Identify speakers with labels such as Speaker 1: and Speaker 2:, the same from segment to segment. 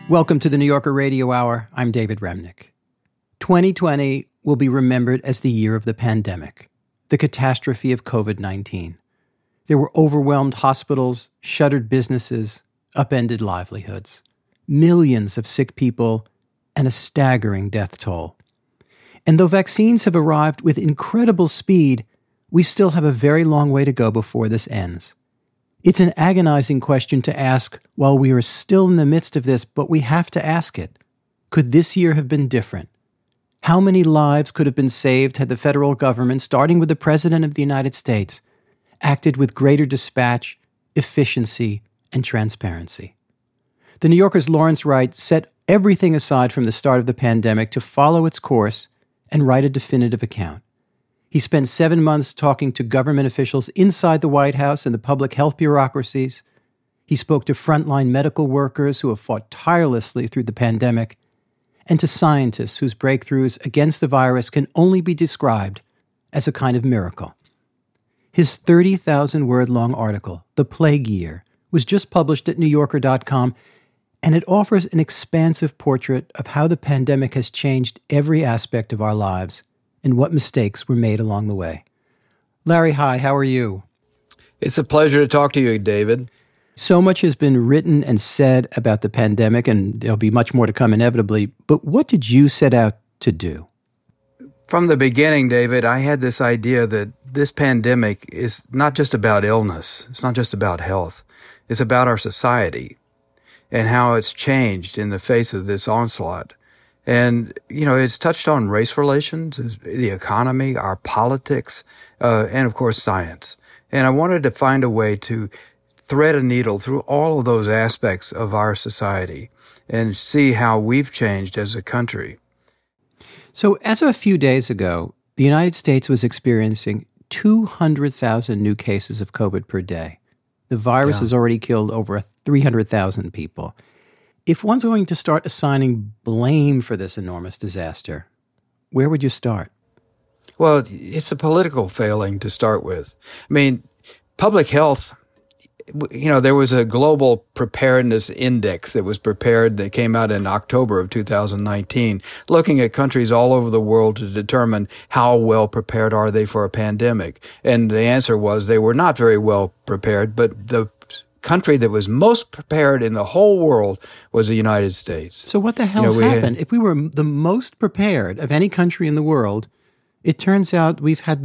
Speaker 1: Welcome to the New Yorker Radio Hour. I'm David Remnick. 2020 will be remembered as the year of the pandemic, the catastrophe of COVID-19. There were overwhelmed hospitals, shuttered businesses, upended livelihoods, millions of sick people, and a staggering death toll. And though vaccines have arrived with incredible speed, we still have a very long way to go before this ends. It's an agonizing question to ask while we are still in the midst of this, but we have to ask it. Could this year have been different? How many lives could have been saved had the federal government, starting with the President of the United States, acted with greater dispatch, efficiency, and transparency? The New Yorker's Lawrence Wright set everything aside from the start of the pandemic to follow its course and write a definitive account. He spent 7 months talking to government officials inside the White House and the public health bureaucracies. He spoke to frontline medical workers who have fought tirelessly through the pandemic, and to scientists whose breakthroughs against the virus can only be described as a kind of miracle. His 30,000-word-long article, The Plague Year, was just published at NewYorker.com, and it offers an expansive portrait of how the pandemic has changed every aspect of our lives and what mistakes were made along the way. Larry, hi, how are you?
Speaker 2: It's a pleasure to talk to you, David.
Speaker 1: So much has been written and said about the pandemic, and there'll be much more to come inevitably, but what did you set out to do?
Speaker 2: From the beginning, David, I had this idea that this pandemic is not just about illness. It's not just about health. It's about our society and how it's changed in the face of this onslaught. And, it's touched on race relations, the economy, our politics, and, of course, science. And I wanted to find a way to thread a needle through all of those aspects of our society and see how we've changed as a country.
Speaker 1: So as of a few days ago, the United States was experiencing 200,000 new cases of COVID per day. The virus has already killed over 300,000 people. If one's going to start assigning blame for this enormous disaster, where would you start?
Speaker 2: Well, it's a political failing to start with. I mean, public health, there was a global preparedness index that came out in October of 2019, looking at countries all over the world to determine how well prepared are they for a pandemic. And the answer was they were not very well prepared, but the country that was most prepared in the whole world was the United States.
Speaker 1: So what the hell happened? If we were the most prepared of any country in the world, it turns out we have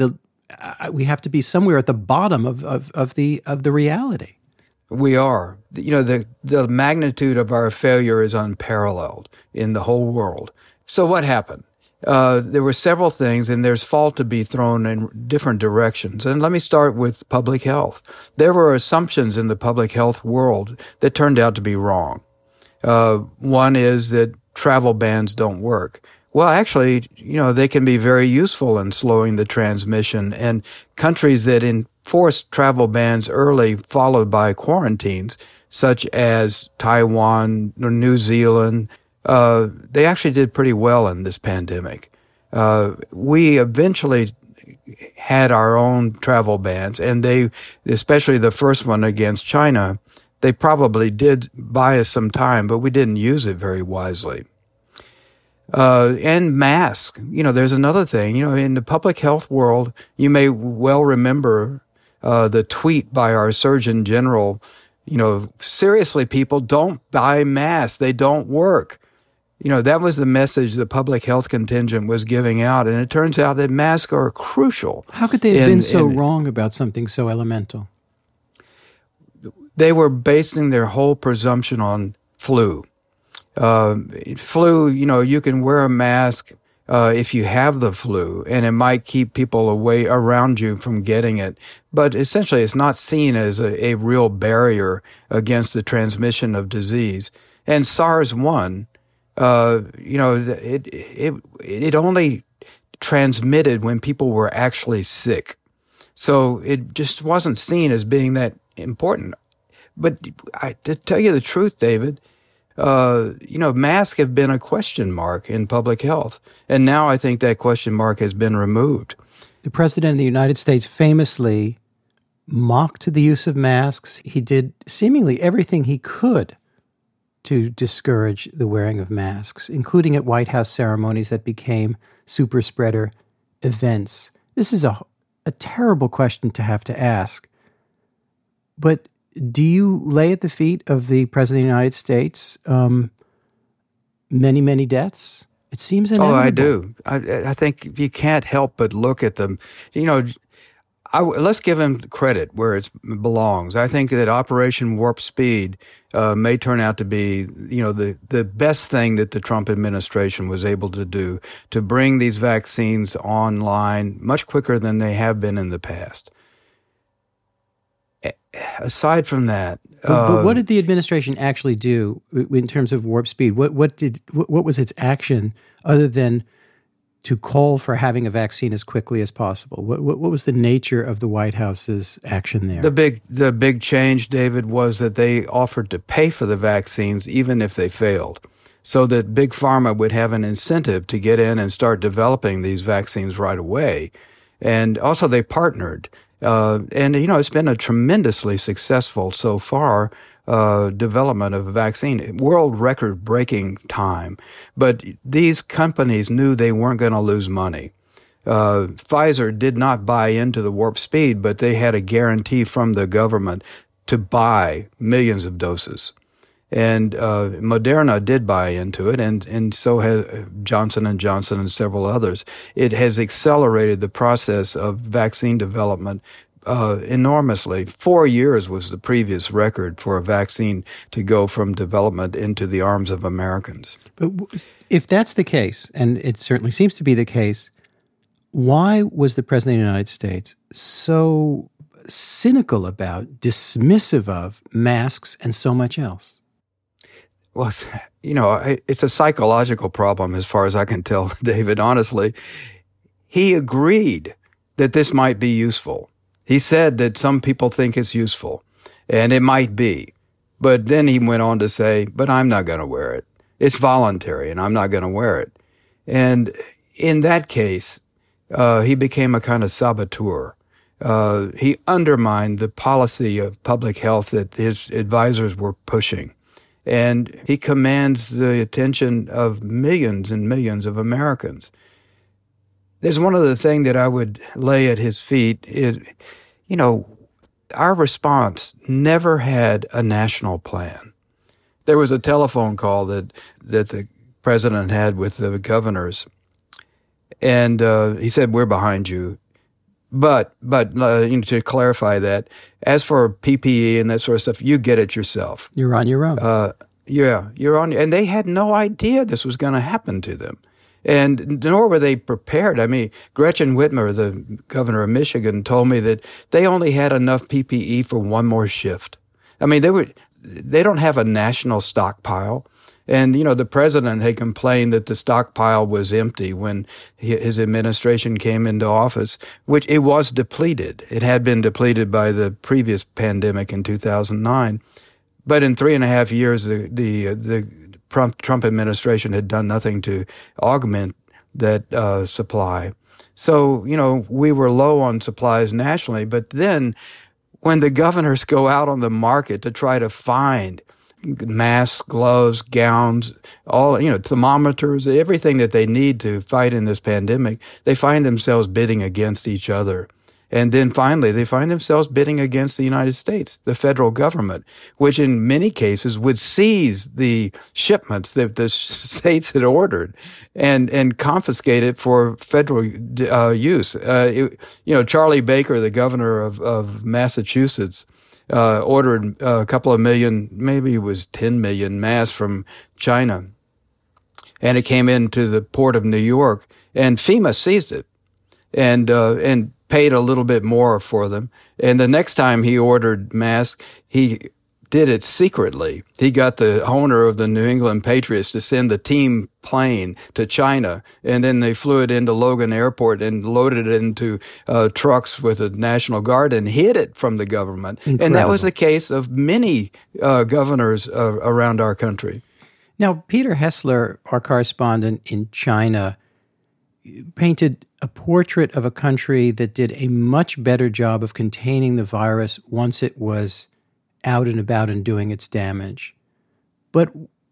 Speaker 1: to be somewhere at the bottom of the reality.
Speaker 2: We are. The magnitude of our failure is unparalleled in the whole world. So what happened? There were several things, and there's fault to be thrown in different directions. And let me start with public health. There were assumptions in the public health world that turned out to be wrong. One is that travel bans don't work. Well, actually, they can be very useful in slowing the transmission. And countries that enforced travel bans early, followed by quarantines, such as Taiwan or New Zealand, they actually did pretty well in this pandemic. We eventually had our own travel bans, and they, especially the first one against China, they probably did buy us some time, but we didn't use it very wisely. And masks. There's another thing. In the public health world, you may well remember the tweet by our Surgeon General, seriously, people, don't buy masks. They don't work. That was the message the public health contingent was giving out, and it turns out that masks are crucial.
Speaker 1: How could they have been so wrong about something so elemental?
Speaker 2: They were basing their whole presumption on flu. Flu, you can wear a mask if you have the flu, and it might keep people away around you from getting it. But essentially, it's not seen as a real barrier against the transmission of disease. And SARS-1, it only transmitted when people were actually sick. So it just wasn't seen as being that important. But to tell you the truth, David, masks have been a question mark in public health. And now I think that question mark has been removed.
Speaker 1: The President of the United States famously mocked the use of masks. He did seemingly everything he could to discourage the wearing of masks, including at White House ceremonies that became super spreader events. This is a terrible question to have to ask. But do you lay at the feet of the President of the United States many, many deaths? It seems inevitable.
Speaker 2: Oh, I do. I think you can't help but look at them. Let's give him credit where it belongs. I think that Operation Warp Speed may turn out to be, the best thing that the Trump administration was able to do to bring these vaccines online much quicker than they have been in the past. Aside from that,
Speaker 1: but what did the administration actually do in terms of Warp Speed? What was its action other than to call for having a vaccine as quickly as possible? What was the nature of the White House's action there?
Speaker 2: The big change, David, was that they offered to pay for the vaccines even if they failed, so that Big Pharma would have an incentive to get in and start developing these vaccines right away. And also they partnered. It's been a tremendously successful so far development of a vaccine, world record breaking time. But these companies knew they weren't going to lose money. Pfizer did not buy into the Warp Speed, but they had a guarantee from the government to buy millions of doses. And Moderna did buy into it, and so has Johnson & Johnson and several others. It has accelerated the process of vaccine development enormously. 4 years was the previous record for a vaccine to go from development into the arms of Americans.
Speaker 1: But if that's the case, and it certainly seems to be the case, why was the President of the United States so cynical about, dismissive of masks and so much else?
Speaker 2: Well, it's a psychological problem as far as I can tell, David, honestly. He agreed that this might be useful. He said that some people think it's useful, and it might be. But then he went on to say, but I'm not going to wear it. It's voluntary, and I'm not going to wear it. And in that case, he became a kind of saboteur. He undermined the policy of public health that his advisors were pushing. And he commands the attention of millions and millions of Americans. There's one other thing that I would lay at his feet is, our response never had a national plan. There was a telephone call that the president had with the governors, and he said, "We're behind you." But to clarify that, as for PPE and that sort of stuff, you get it yourself.
Speaker 1: You're on your own.
Speaker 2: You're on. And they had no idea this was going to happen to them. And nor were they prepared. I mean, Gretchen Whitmer, the governor of Michigan, told me that they only had enough PPE for one more shift. I mean, they don't have a national stockpile. And, the president had complained that the stockpile was empty when his administration came into office, which it was depleted. It had been depleted by the previous pandemic in 2009. But in 3.5 years, the Trump administration had done nothing to augment that supply. So, we were low on supplies nationally. But then when the governors go out on the market to try to find masks, gloves, gowns, all, thermometers, everything that they need to fight in this pandemic, they find themselves bidding against each other. And then finally, they find themselves bidding against the United States, the federal government, which in many cases would seize the shipments that the states had ordered and confiscate it for federal use. Charlie Baker, the governor of Massachusetts, ordered a couple of million, maybe it was 10 million masks from China. And it came into the port of New York, and FEMA seized it and paid a little bit more for them. And the next time he ordered masks, he did it secretly. He got the owner of the New England Patriots to send the team plane to China, and then they flew it into Logan Airport and loaded it into trucks with the National Guard and hid it from the government. Incredible. And that was the case of many governors around our country.
Speaker 1: Now, Peter Hessler, our correspondent in China, painted a portrait of a country that did a much better job of containing the virus once it was out and about and doing its damage. But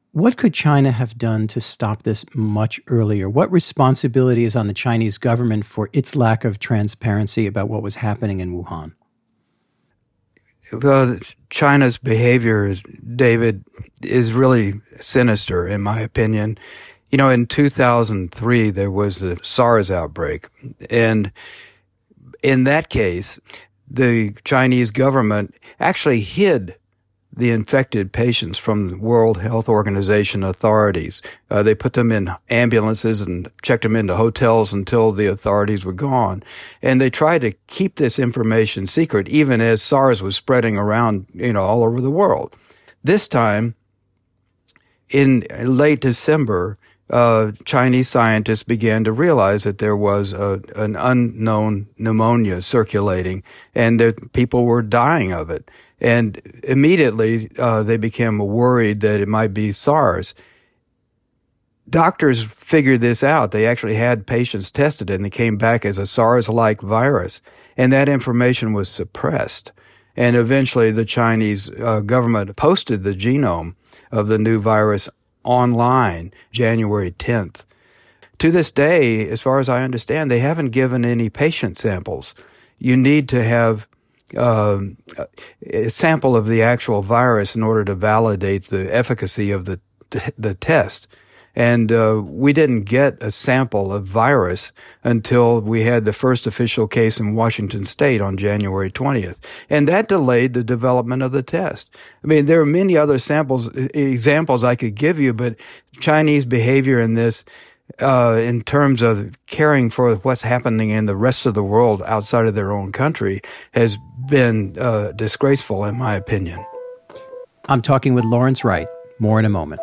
Speaker 1: What could China have done to stop this much earlier? What responsibility is on the Chinese government for its lack of transparency about what was happening in Wuhan?
Speaker 2: Well, China's behavior, David, is really sinister, in my opinion. You know, in 2003, there was the SARS outbreak. And in that case, the Chinese government actually hid the infected patients from the World Health Organization authorities. They put them in ambulances and checked them into hotels until the authorities were gone. And they tried to keep this information secret, even as SARS was spreading around, all over the world. This time, in late December, Chinese scientists began to realize that there was an unknown pneumonia circulating and that people were dying of it. And immediately they became worried that it might be SARS. Doctors figured this out. They actually had patients tested and they came back as a SARS-like virus. And that information was suppressed. And eventually the Chinese government posted the genome of the new virus online January 10th. To this day, as far as I understand, they haven't given any patient samples. You need to have a sample of the actual virus in order to validate the efficacy of the test. And we didn't get a sample of virus until we had the first official case in Washington State on January 20th. And that delayed the development of the test. I mean, there are many other examples I could give you, but Chinese behavior in this, in terms of caring for what's happening in the rest of the world outside of their own country, has been disgraceful, in my opinion.
Speaker 1: I'm talking with Lawrence Wright. More in a moment.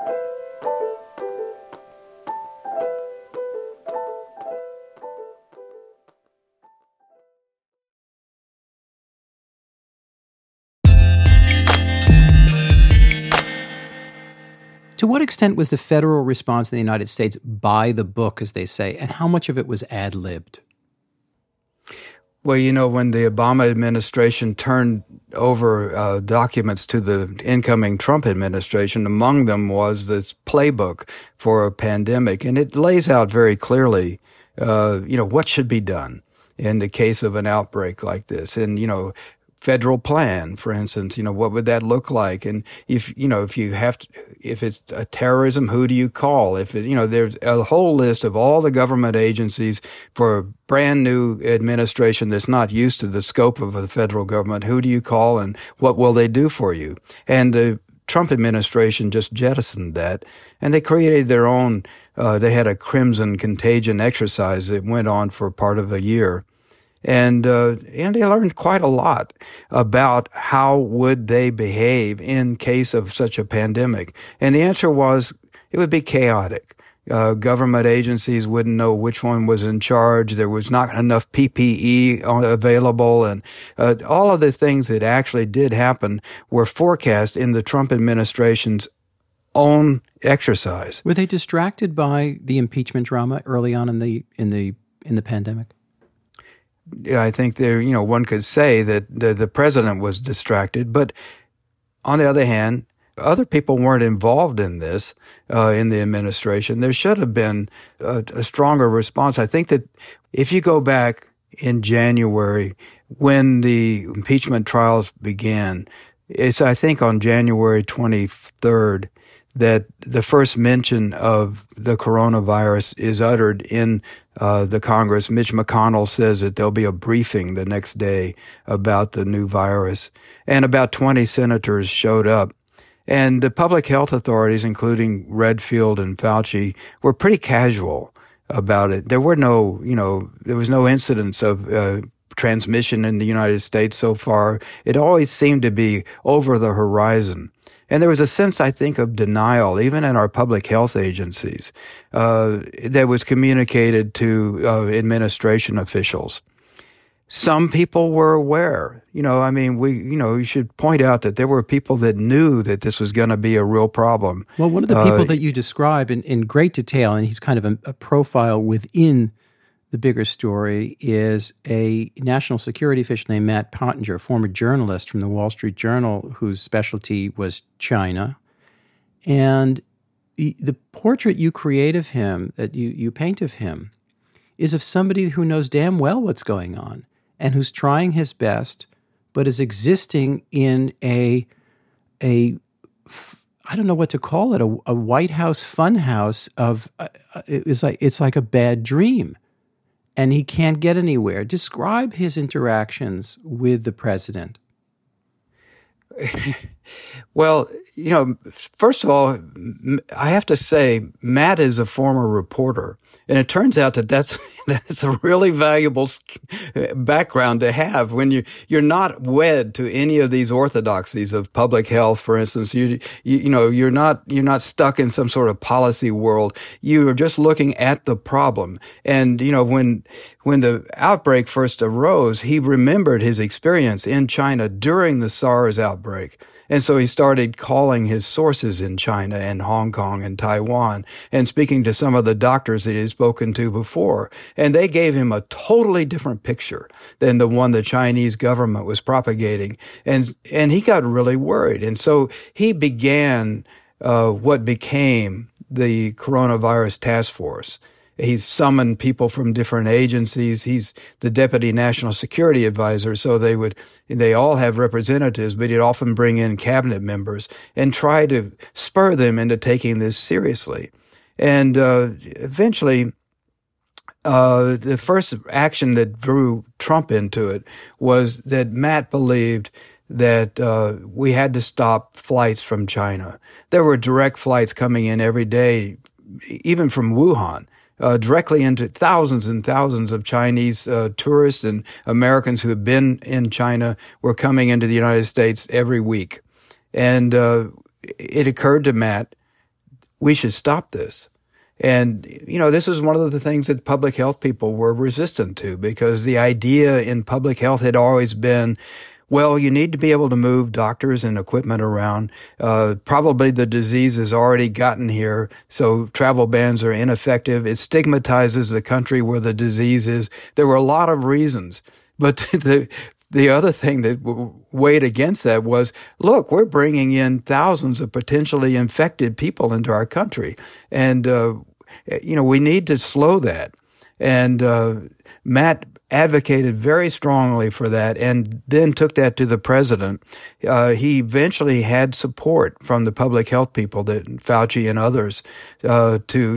Speaker 1: To what extent was the federal response in the United States by the book, as they say, and how much of it was ad-libbed?
Speaker 2: Well, when the Obama administration turned over documents to the incoming Trump administration, among them was this playbook for a pandemic. And it lays out very clearly, what should be done in the case of an outbreak like this. And, federal plan, for instance, what would that look like? And if it's a terrorism, who do you call? There's a whole list of all the government agencies for a brand new administration that's not used to the scope of the federal government. Who do you call and what will they do for you? And the Trump administration just jettisoned that and they created their own, they had a crimson contagion exercise that went on for part of a year. And they learned quite a lot about how would they behave in case of such a pandemic. And the answer was it would be chaotic. Government agencies wouldn't know which one was in charge. There was not enough PPE available. And all of the things that actually did happen were forecast in the Trump administration's own exercise.
Speaker 1: Were they distracted by the impeachment drama early on in the pandemic?
Speaker 2: Yeah, I think one could say that the president was distracted, but on the other hand, other people weren't involved in this in the administration. There should have been a stronger response. I think that if you go back in January when the impeachment trials began, it's I think on January 23rd that the first mention of the coronavirus is uttered in the Congress. Mitch McConnell says that there'll be a briefing the next day about the new virus. And about 20 senators showed up. And the public health authorities, including Redfield and Fauci, were pretty casual about it. There was no incidents of transmission in the United States so far. It always seemed to be over the horizon. And there was a sense, I think, of denial, even in our public health agencies, that was communicated to administration officials. Some people were aware. You should point out that there were people that knew that this was going to be a real problem.
Speaker 1: Well, one of the people that you describe in great detail, and he's kind of a profile within the bigger story, is a national security official named Matt Pottinger, a former journalist from the Wall Street Journal whose specialty was China. And the portrait you create of him, that you paint of him, is of somebody who knows damn well what's going on and who's trying his best, but is existing in I don't know what to call it, a White House fun house of, it's like a bad dream. And he can't get anywhere. Describe his interactions with the president.
Speaker 2: Well, first of all, I have to say, Matt is a former reporter, and it turns out that that's a really valuable background to have when you're not wed to any of these orthodoxies of public health. For instance, you're not stuck in some sort of policy world. You are just looking at the problem. And when the outbreak first arose, he remembered his experience in China during the SARS outbreak. And so he started calling his sources in China and Hong Kong and Taiwan and speaking to some of the doctors that he had spoken to before. And they gave him a totally different picture than the one the Chinese government was propagating. And he got really worried. And so he began what became the Coronavirus Task Force. He's summoned people from different agencies. He's the Deputy National Security Advisor, so they all have representatives, but he'd often bring in cabinet members and try to spur them into taking this seriously. And eventually, the first action that drew Trump into it was that Matt believed that we had to stop flights from China. There were direct flights coming in every day, even from Wuhan. Directly into thousands and thousands of Chinese tourists and Americans who have been in China were coming into the United States every week. And it occurred to Matt, we should stop this. And, this is one of the things that public health people were resistant to, because the idea in public health had always been, well, you need to be able to move doctors and equipment around. Probably the disease has already gotten here, so travel bans are ineffective. It stigmatizes the country where the disease is. There were a lot of reasons. But the other thing that weighed against that was, look, we're bringing in thousands of potentially infected people into our country. And, we need to slow that. And Matt advocated very strongly for that and then took that to the president. He eventually had support from the public health people, that Fauci and others, to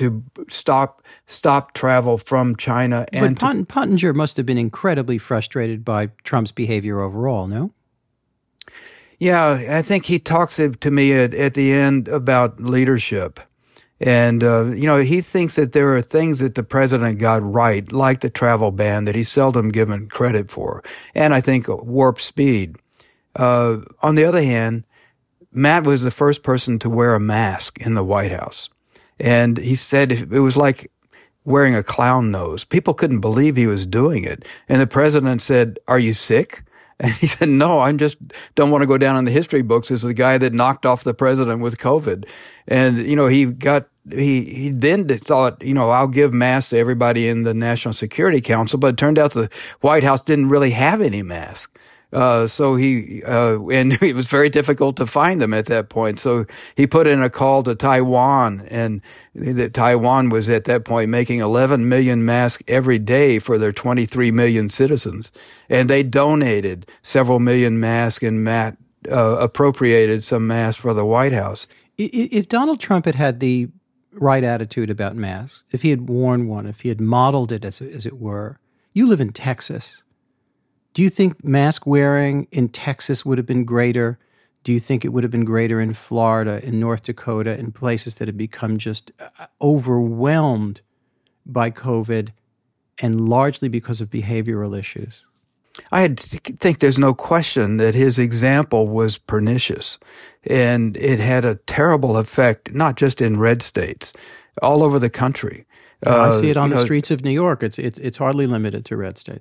Speaker 2: stop travel from China.
Speaker 1: But Pottinger must have been incredibly frustrated by Trump's behavior overall, no?
Speaker 2: Yeah, I think he talks to me at the end about leadership. And, he thinks that there are things that the president got right, like the travel ban, that he's seldom given credit for. And I think warp speed. On the other hand, Matt was the first person to wear a mask in the White House. And he said it was like wearing a clown nose. People couldn't believe he was doing it. And the president said, "Are you sick?" And he said, "No, I just don't want to go down in the history books as the guy that knocked off the president with COVID." And, he then thought, I'll give masks to everybody in the National Security Council, but it turned out the White House didn't really have any masks. So and it was very difficult to find them at that point. So he put in a call to Taiwan, and Taiwan was at that point making 11 million masks every day for their 23 million citizens. And they donated several million masks, and Matt appropriated some masks for the White House.
Speaker 1: If Donald Trump had the right attitude about masks, if he had worn one, if he had modeled it, as it were, you live in Texas. Do you think mask wearing in Texas would have been greater? Do you think it would have been greater in Florida, in North Dakota, in places that have become just overwhelmed by COVID and largely because of behavioral issues?
Speaker 2: I think there's no question that his example was pernicious, and it had a terrible effect, not just in red states, all over the country.
Speaker 1: I see it on the streets of New York. It's hardly limited to red states.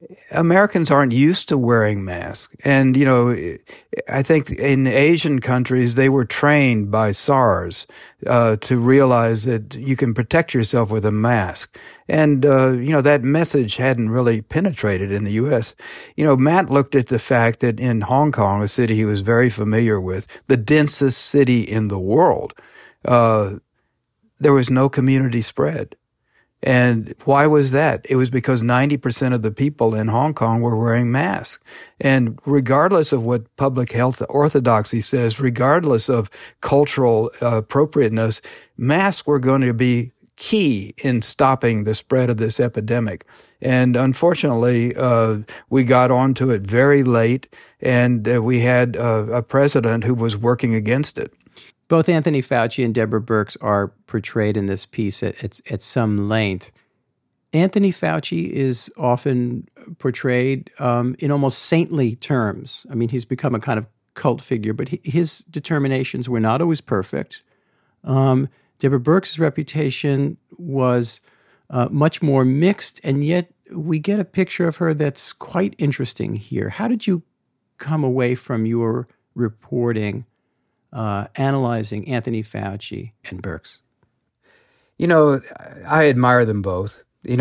Speaker 2: Americans aren't used to wearing masks. And, I think in Asian countries, they were trained by SARS to realize that you can protect yourself with a mask. And, that message hadn't really penetrated in the U.S. Matt looked at the fact that in Hong Kong, a city he was very familiar with, the densest city in the world, there was no community spread. And why was that? It was because 90% of the people in Hong Kong were wearing masks. And regardless of what public health orthodoxy says, regardless of cultural appropriateness, masks were going to be key in stopping the spread of this epidemic. And unfortunately, we got onto it very late, and we had a president who was working against it.
Speaker 1: Both Anthony Fauci and Deborah Birx are portrayed in this piece at some length. Anthony Fauci is often portrayed in almost saintly terms. I mean, he's become a kind of cult figure, but his determinations were not always perfect. Deborah Birx's reputation was much more mixed, and yet we get a picture of her that's quite interesting here. How did you come away from your reporting analyzing Anthony Fauci and Birx?
Speaker 2: I admire them both.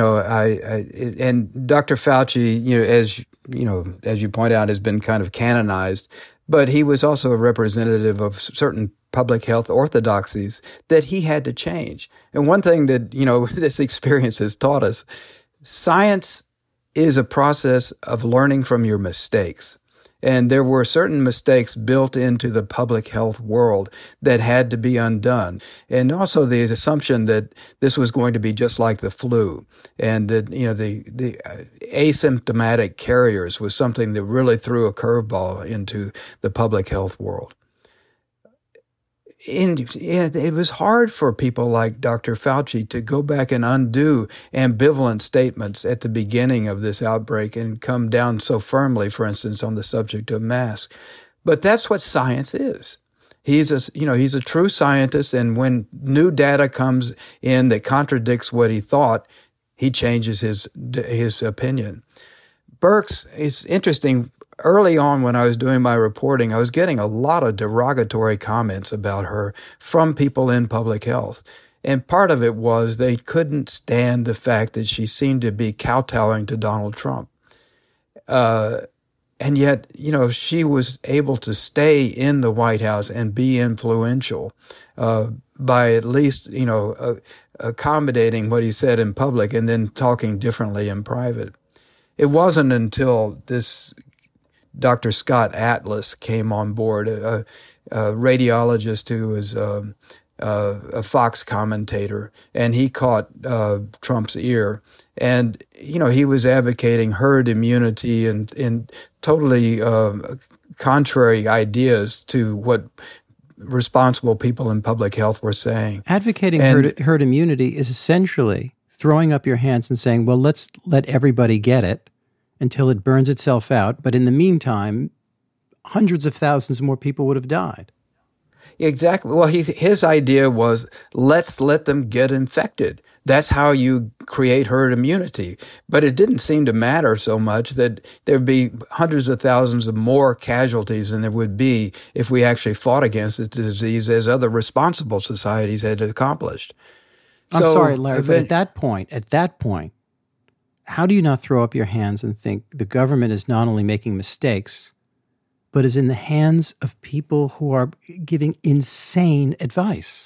Speaker 2: And Dr. Fauci, as you point out, has been kind of canonized, but he was also a representative of certain public health orthodoxies that he had to change. And one thing that, this experience has taught us, science is a process of learning from your mistakes. And there were certain mistakes built into the public health world that had to be undone. And also the assumption that this was going to be just like the flu, and that, the asymptomatic carriers was something that really threw a curveball into the public health world. And it was hard for people like Dr. Fauci to go back and undo ambivalent statements at the beginning of this outbreak and come down so firmly, for instance, on the subject of masks. But that's what science is. He's a true scientist, and when new data comes in that contradicts what he thought, he changes his opinion. Birx is interesting. Early on when I was doing my reporting, I was getting a lot of derogatory comments about her from people in public health. And part of it was they couldn't stand the fact that she seemed to be kowtowing to Donald Trump. And yet, she was able to stay in the White House and be influential by at least, accommodating what he said in public and then talking differently in private. It wasn't until this Dr. Scott Atlas came on board, a radiologist who was a Fox commentator, and he caught Trump's ear. And, he was advocating herd immunity and totally contrary ideas to what responsible people in public health were saying.
Speaker 1: Advocating herd immunity is essentially throwing up your hands and saying, well, let's let everybody get it until it burns itself out. But in the meantime, hundreds of thousands more people would have died.
Speaker 2: Exactly. Well, his idea was, let's let them get infected. That's how you create herd immunity. But it didn't seem to matter so much that there'd be hundreds of thousands of more casualties than there would be if we actually fought against the disease as other responsible societies had accomplished.
Speaker 1: I'm sorry, Larry, but at that point, how do you not throw up your hands and think the government is not only making mistakes, but is in the hands of people who are giving insane advice?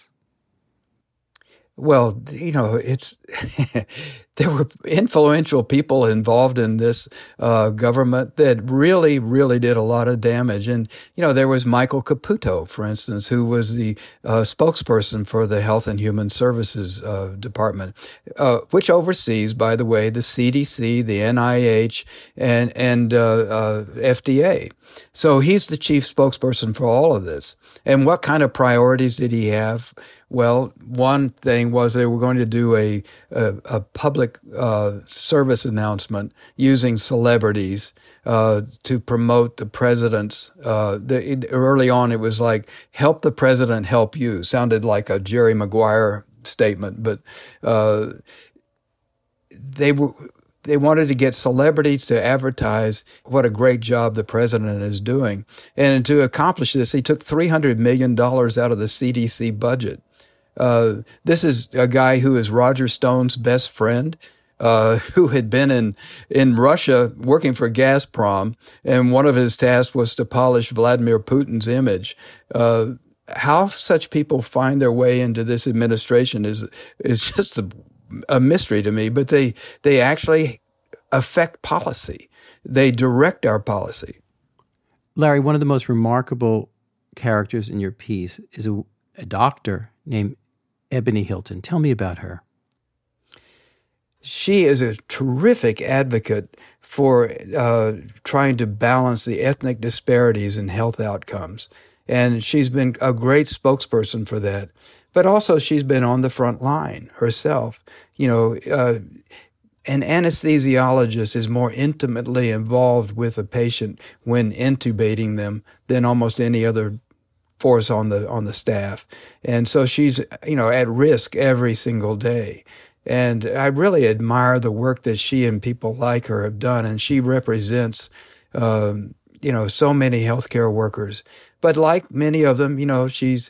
Speaker 2: Well, it's there were influential people involved in this government that really, really did a lot of damage. And, there was Michael Caputo, for instance, who was the spokesperson for the Health and Human Services Department, which oversees, by the way, the CDC, the NIH, and FDA. So he's the chief spokesperson for all of this. And what kind of priorities did he have? Well, one thing was they were going to do a public service announcement using celebrities to promote the president's. Early on, it was like, help the president help you. Sounded like a Jerry Maguire statement, but they they wanted to get celebrities to advertise what a great job the president is doing. And to accomplish this, he took $300 million out of the CDC budget. This is a guy who is Roger Stone's best friend, who had been in Russia working for Gazprom, and one of his tasks was to polish Vladimir Putin's image. How such people find their way into this administration is just a mystery to me, but they actually affect policy. They direct our policy.
Speaker 1: Larry, one of the most remarkable characters in your piece is a doctor named Ebony Hilton. Tell me about her.
Speaker 2: She is a terrific advocate for trying to balance the ethnic disparities in health outcomes. And she's been a great spokesperson for that. But also she's been on the front line herself. An anesthesiologist is more intimately involved with a patient when intubating them than almost any other force on the staff. And so she's, at risk every single day. And I really admire the work that she and people like her have done. And she represents, so many healthcare workers. But like many of them, she's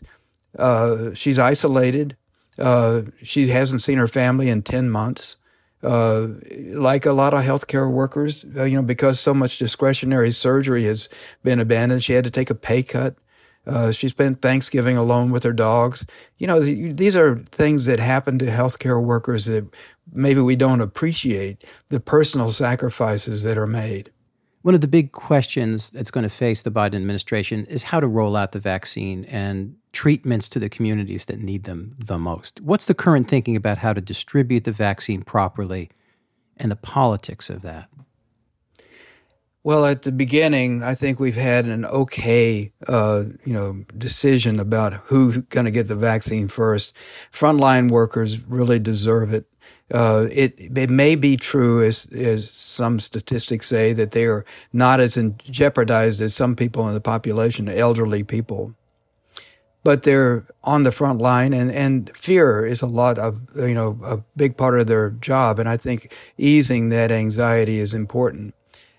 Speaker 2: isolated. She hasn't seen her family in 10 months. Like a lot of healthcare workers, because so much discretionary surgery has been abandoned, she had to take a pay cut. She spent Thanksgiving alone with her dogs. These are things that happen to healthcare workers that maybe we don't appreciate, the personal sacrifices that are made.
Speaker 1: One of the big questions that's going to face the Biden administration is how to roll out the vaccine and treatments to the communities that need them the most. What's the current thinking about how to distribute the vaccine properly and the politics of that?
Speaker 2: Well, at the beginning, I think we've had an okay, decision about who's going to get the vaccine first. Frontline workers really deserve it. It may be true, as some statistics say, that they are not as jeopardized as some people in the population, elderly people. But they're on the front line, and fear is a big part of their job. And I think easing that anxiety is important.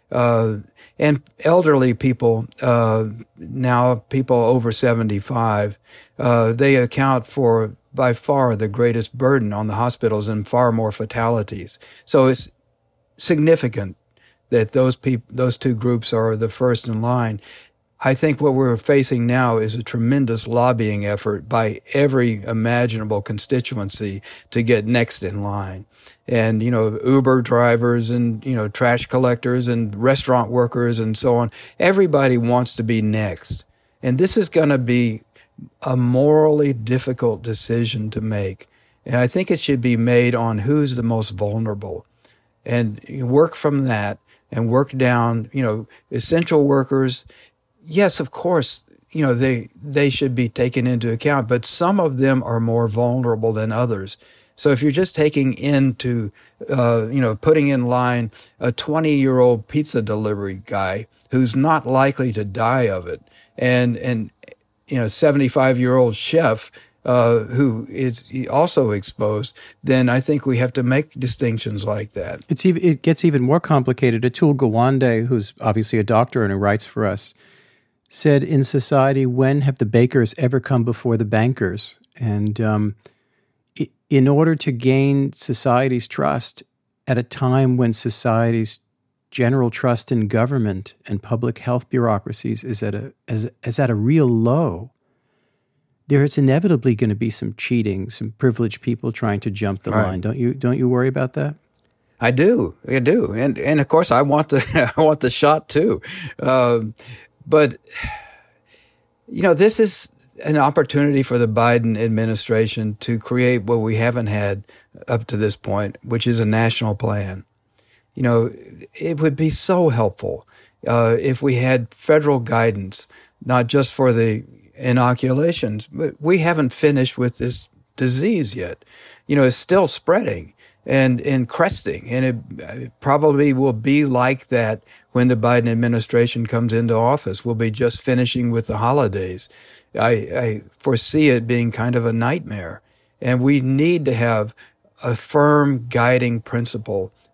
Speaker 2: And elderly people, now people over 75, they account for by far the greatest burden on the hospitals and far more fatalities. So it's significant that those two groups are the first in line. I think what we're facing now is a tremendous lobbying effort by every imaginable constituency to get next in line. And, Uber drivers and, trash collectors and restaurant workers and so on. Everybody wants to be next. And this is going to be a morally difficult decision to make. And I think it should be made on who's the most vulnerable. And you work from that and work down, essential workers. Yes, of course, they should be taken into account, but some of them are more vulnerable than others. So if you're just taking into, putting in line a 20-year-old pizza delivery guy who's not likely to die of it, and 75-year-old chef who is also exposed, then I think we have to make distinctions like that.
Speaker 1: It gets even more complicated. Atul Gawande, who's obviously a doctor and who writes for us, said, in society, when have the bakers ever come before the bankers? And in order to gain society's trust at a time when society's general trust in government and public health bureaucracies is at a real low, there is inevitably going to be some cheating, some privileged people trying to jump the line. Don't you worry about that?
Speaker 2: I do, and of course I want the shot too. But, this is an opportunity for the Biden administration to create what we haven't had up to this point, which is a national plan. It would be so helpful if we had federal guidance, not just for the inoculations, but we haven't finished with this disease yet. It's still spreading and cresting, and it probably will be like that when the Biden administration comes into office. We'll be just finishing with the holidays. I foresee it being kind of a nightmare, and we need to have a firm guiding principle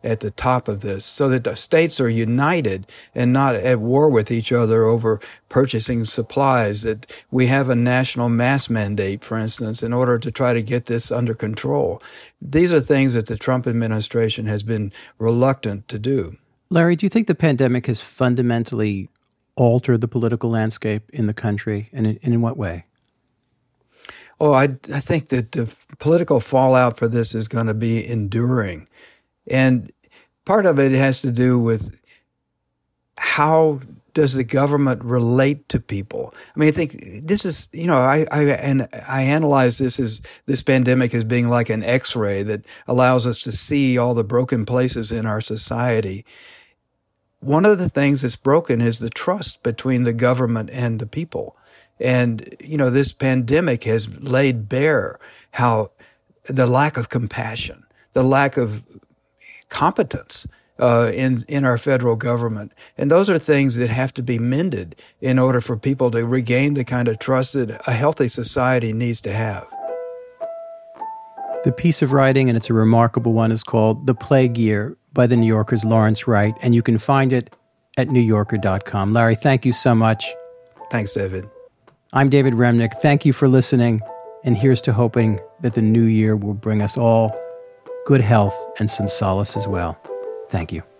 Speaker 2: at the top of this so that the states are united and not at war with each other over purchasing supplies, that we have a national mask mandate, for instance, in order to try to get this under control. These are things that the Trump administration has been reluctant to do.
Speaker 1: Larry, do you think the pandemic has fundamentally altered the political landscape in the country, and in what way?
Speaker 2: Oh, I think that the political fallout for this is going to be enduring. And part of it has to do with how does the government relate to people? I mean, I think this is, I analyze this pandemic as being like an X-ray that allows us to see all the broken places in our society. One of the things that's broken is the trust between the government and the people. And, this pandemic has laid bare how the lack of compassion, the lack of competence in our federal government. And those are things that have to be mended in order for people to regain the kind of trust that a healthy society needs to have.
Speaker 1: The piece of writing, and it's a remarkable one, is called The Plague Year by the New Yorker's Lawrence Wright, and you can find it at newyorker.com. Larry, thank you so much.
Speaker 2: Thanks, David.
Speaker 1: I'm David Remnick. Thank you for listening, and here's to hoping that the new year will bring us all good health and some solace as well. Thank you.